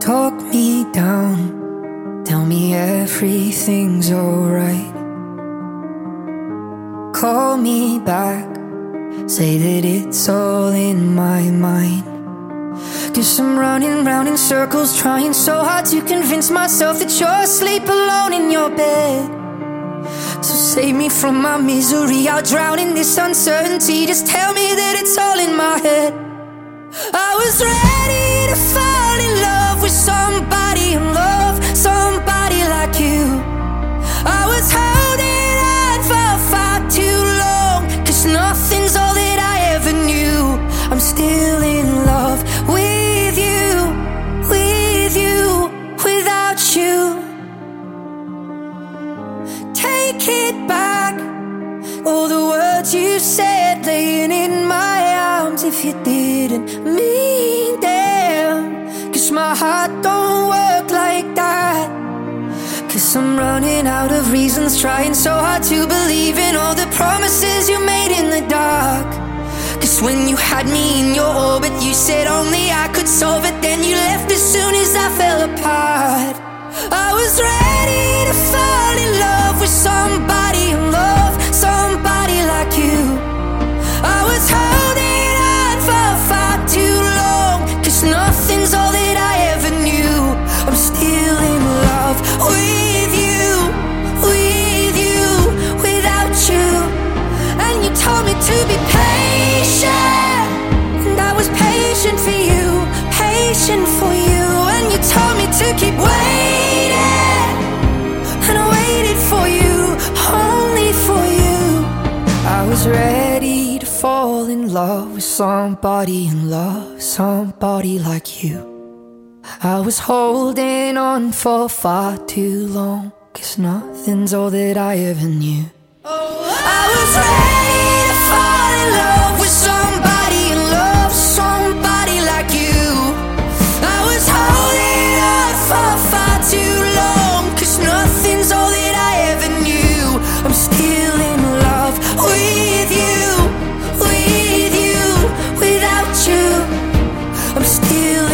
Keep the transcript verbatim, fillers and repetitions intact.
Talk me down, tell me everything's alright. Call me back, say that it's all in my mind. Cause I'm running round in circles, trying so hard to convince myself that you're asleep alone in your bed. So save me from my misery, I'll drown in this uncertainty. Just tell me that it's all in my head. I was ready to fall in love with somebody in love, somebody like you. I was holding on for far too long, cause nothing's all that I ever knew. I'm still in love with you, with you, without you. Take it back, all the words you said laying in my arms. If you didn't mean them, cause my heart don't work like that. Cause I'm running out of reasons, trying so hard to believe in all the promises you made in the dark. Cause when you had me in your orbit, you said only I could solve it. Then you left as soon as I fell apart. I was ready to fall in love with somebody in love, somebody like you. I was holding on for far too long, cause nothing's all that I ever knew. I'm still in love with you, with you, without you. And you told me to be patient, and I was patient for you, patient for you. And you told me to keep waiting, and I waited for you, only for you. I was ready to fall in love with somebody in love, somebody like you. I was holding on for far too long, cause nothing's all that I ever knew. I was ready to fall in love with somebody in love, somebody like you. I was holding on for far too long, cause nothing's all that I ever knew. I'm still in love with you, with you, without you. I'm still